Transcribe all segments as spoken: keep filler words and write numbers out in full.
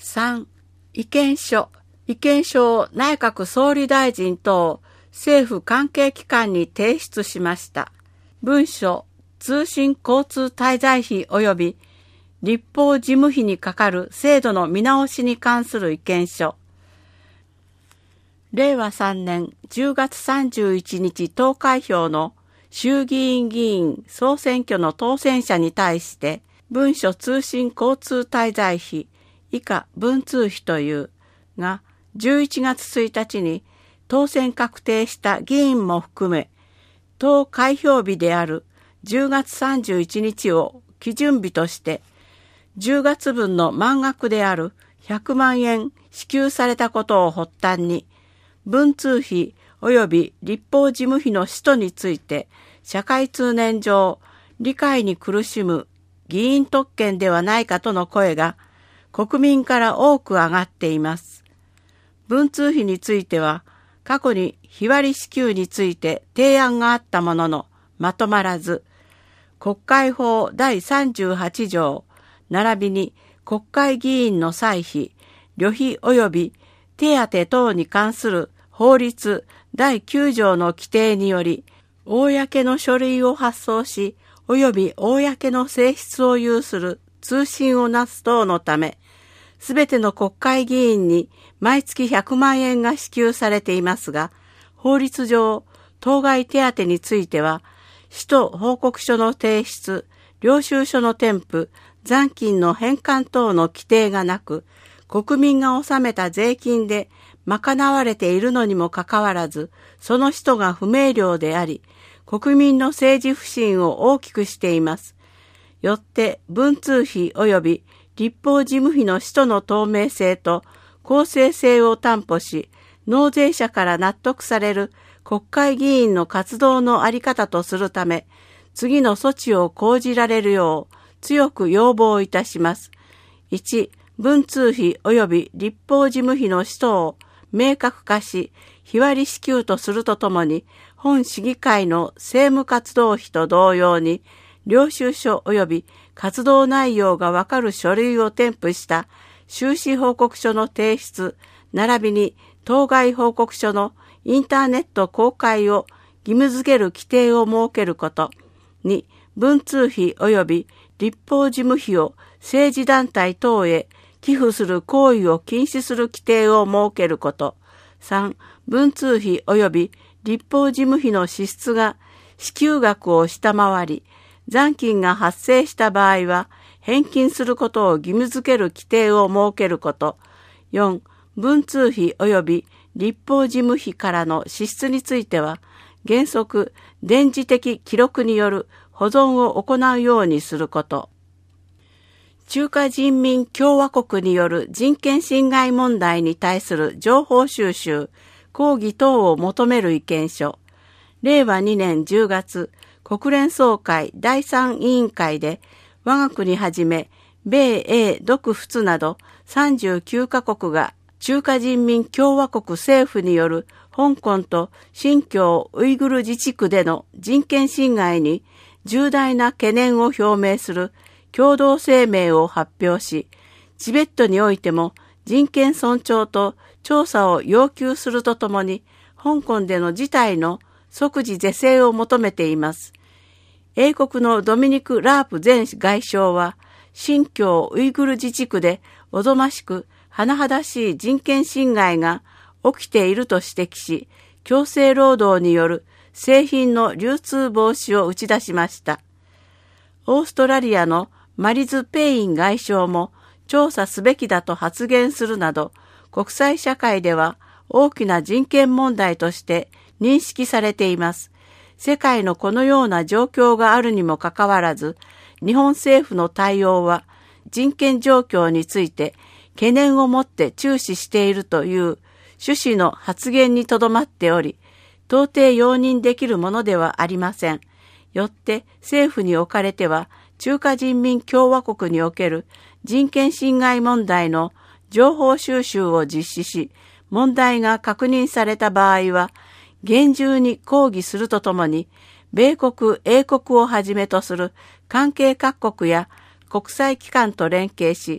さん、意見書。意見書を内閣総理大臣等政府関係機関に提出しました。文書、通信交通滞在費及び立法事務費にかかる制度の見直しに関する意見書。れいわさんねんじゅうがつさんじゅういちにち投開票の衆議院議員総選挙の当選者に対して文書通信交通滞在費以下文通費というがじゅういちがつついたちに当選確定した議員も含め投開票日であるじゅうがつさんじゅういちにちを基準日としてじゅうがつぶんの満額であるひゃくまんえん支給されたことを発端に文通費及び立法事務費の使途について社会通念上理解に苦しむ議員特権ではないかとの声が国民から多く上がっています。文通費については過去に日割り支給について提案があったもののまとまらず、国会法だいさんじゅうはちじょう並びに国会議員の歳費、旅費及び手当等に関する法律だいきゅうじょうの規定により、公の書類を発送し、及び公の性質を有する通信をなす等のため、すべての国会議員に毎月ひゃくまんえんが支給されていますが、法律上、当該手当については、使途報告書の提出、領収書の添付、残金の返還等の規定がなく、国民が納めた税金で賄われているのにもかかわらず、その使途が不明瞭であり、国民の政治不信を大きくしています。よって文通費及び立法事務費の使途の透明性と公正性を担保し、納税者から納得される国会議員の活動のあり方とするため、次の措置を講じられるよう強く要望いたします。いち、文通費及び立法事務費の使途を明確化し、日割り支給とするとともに、本市議会の政務活動費と同様に、領収書及び活動内容がわかる書類を添付した収支報告書の提出、並びに当該報告書のインターネット公開を義務付ける規定を設けること。に、文通費及び立法事務費を政治団体等へ寄付する行為を禁止する規定を設けること。さん、文通費及び立法事務費の支出が支給額を下回り、残金が発生した場合は返金することを義務付ける規定を設けること。よん、文通費及び立法事務費からの支出については、原則電磁的記録による保存を行うようにすること。中華人民共和国による人権侵害問題に対する情報収集、抗議等を求める意見書。れいわにねんじゅうがつ、国連総会だいさん委員会で、我が国はじめ、米英独仏などさんじゅうきゅうかこくが中華人民共和国政府による香港と新疆ウイグル自治区での人権侵害に重大な懸念を表明する共同声明を発表し、チベットにおいても人権尊重と調査を要求するとともに、香港での事態の即時是正を求めています。英国のドミニク・ラープ前外相は、新疆ウイグル自治区でおぞましく甚だしい人権侵害が起きていると指摘し、強制労働による製品の流通防止を打ち出しました。オーストラリアのマリズ・ペイン外相も調査すべきだと発言するなど、国際社会では大きな人権問題として認識されています。世界のこのような状況があるにもかかわらず、日本政府の対応は人権状況について懸念を持って注視しているという趣旨の発言にとどまっており、到底容認できるものではありません。よって政府におかれては、中華人民共和国における人権侵害問題の情報収集を実施し、問題が確認された場合は、厳重に抗議するとともに、米国、英国をはじめとする関係各国や国際機関と連携し、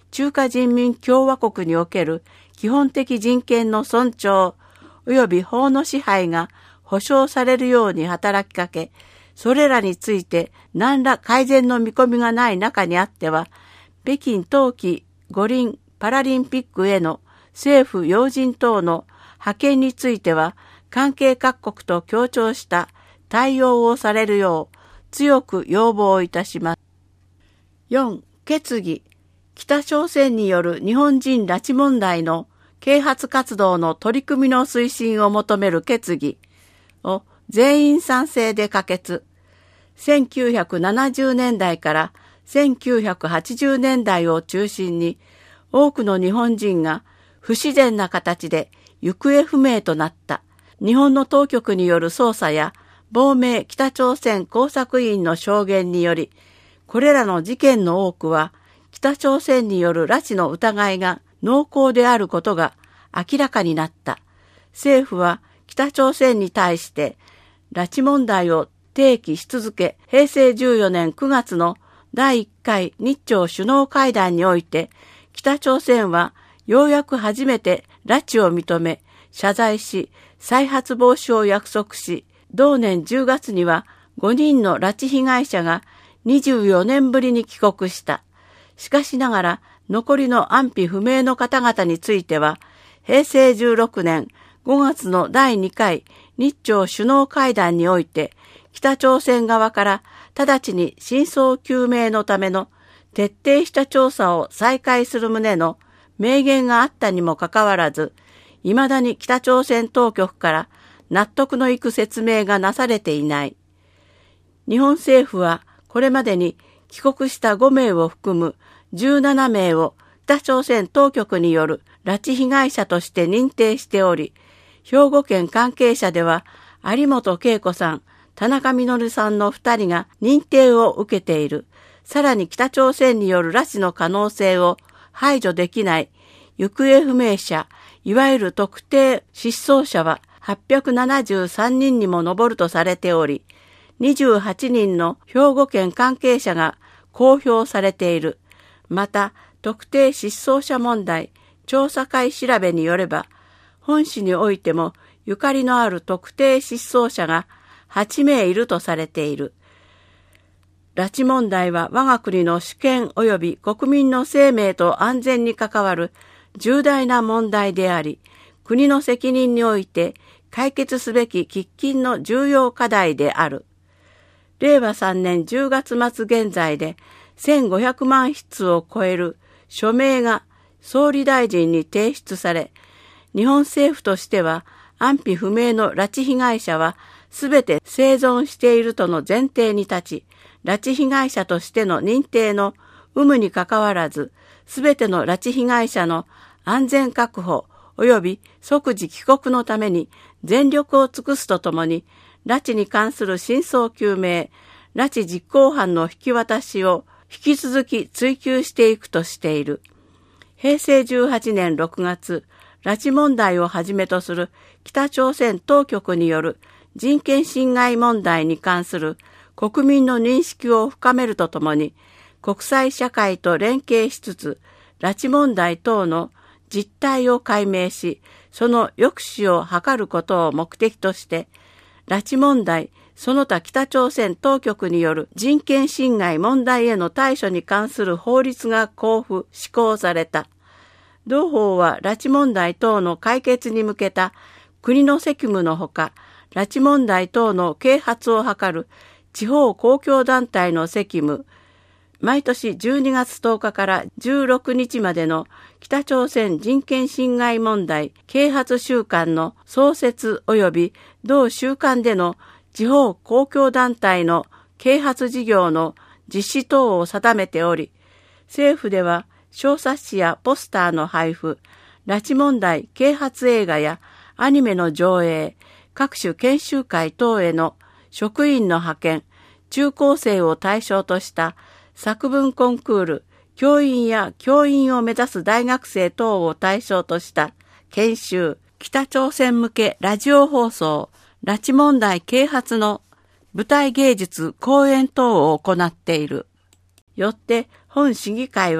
中華人民共和国における基本的人権の尊重及び法の支配が保障されるように働きかけ、それらについて何ら改善の見込みがない中にあっては、北京冬季五輪パラリンピックへの政府要人等の派遣については、関係各国と協調した対応をされるよう強く要望いたします。よん. 決議。北朝鮮による日本人拉致問題の啓発活動の取り組みの推進を求める決議を全員賛成で可決。せんきゅうひゃくななじゅうねんだいからせんきゅうひゃくはちじゅうねんだいを中心に多くの日本人が不自然な形で行方不明となった。日本の当局による捜査や亡命北朝鮮工作員の証言により、これらの事件の多くは北朝鮮による拉致の疑いが濃厚であることが明らかになった。政府は北朝鮮に対して拉致問題を提起し続け、へいせいじゅうよねんくがつのだいいっかい日朝首脳会談において、北朝鮮はようやく初めて拉致を認め、謝罪し、再発防止を約束し、同年じゅうがつにはごにんの拉致被害者がにじゅうよねんぶりに帰国した。しかしながら、残りの安否不明の方々については、へいせいじゅうろくねんごがつのだいにかい日朝首脳会談において、北朝鮮側から直ちに真相究明のための徹底した調査を再開する旨の明言があったにもかかわらず、未だに北朝鮮当局から納得のいく説明がなされていない。日本政府はこれまでに帰国したごめいを含むじゅうななめいを北朝鮮当局による拉致被害者として認定しており、兵庫県関係者では有本恵子さん、田中稔さんのふたりが認定を受けている。さらに北朝鮮による拉致の可能性を排除できない行方不明者、いわゆる特定失踪者ははっぴゃくななじゅうさんにんにも上るとされており、にじゅうはちにんの兵庫県関係者が公表されている。また、特定失踪者問題調査会調べによれば、本市においてもゆかりのある特定失踪者がはちめいいるとされている。拉致問題は我が国の主権及び国民の生命と安全に関わる重大な問題であり、国の責任において解決すべき喫緊の重要課題である。れいわさんねんじゅうがつまつ現在でせんごひゃくまんひつを超える署名が総理大臣に提出され、日本政府としては安否不明の拉致被害者はすべて生存しているとの前提に立ち、拉致被害者としての認定の有無にかかわらず、すべての拉致被害者の安全確保及び即時帰国のために全力を尽くすとともに、拉致に関する真相究明、拉致実行犯の引き渡しを引き続き追求していくとしている。へいせいじゅうはちねんろくがつ、拉致問題をはじめとする北朝鮮当局による人権侵害問題に関する国民の認識を深めるとともに、国際社会と連携しつつ、拉致問題等の実態を解明し、その抑止を図ることを目的として、拉致問題、その他北朝鮮当局による人権侵害問題への対処に関する法律が公布・施行された。同法は拉致問題等の解決に向けた国の責務のほか、拉致問題等の啓発を図る地方公共団体の責務、毎年じゅうにがつとおかからじゅうろくにちまでの北朝鮮人権侵害問題啓発週間の創設及び同週間での地方公共団体の啓発事業の実施等を定めており、政府では小冊子やポスターの配布、拉致問題啓発映画やアニメの上映、各種研修会等への職員の派遣、中高生を対象とした作文コンクール、教員や教員を目指す大学生等を対象とした研修、北朝鮮向けラジオ放送、拉致問題啓発の舞台芸術講演等を行っている。よって本市議会は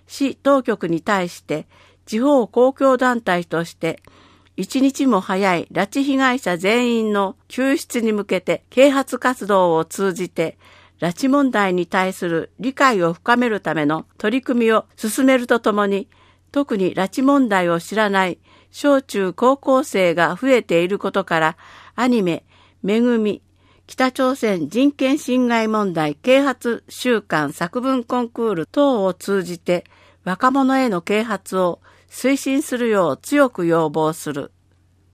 市当局に対して地方公共団体として一日も早い拉致被害者全員の救出に向けて啓発活動を通じて拉致問題に対する理解を深めるための取り組みを進めるとともに、特に拉致問題を知らない小中高校生が増えていることから、アニメ、めぐみ、北朝鮮人権侵害問題啓発週間作文コンクール等を通じて若者への啓発を推進するよう強く要望する。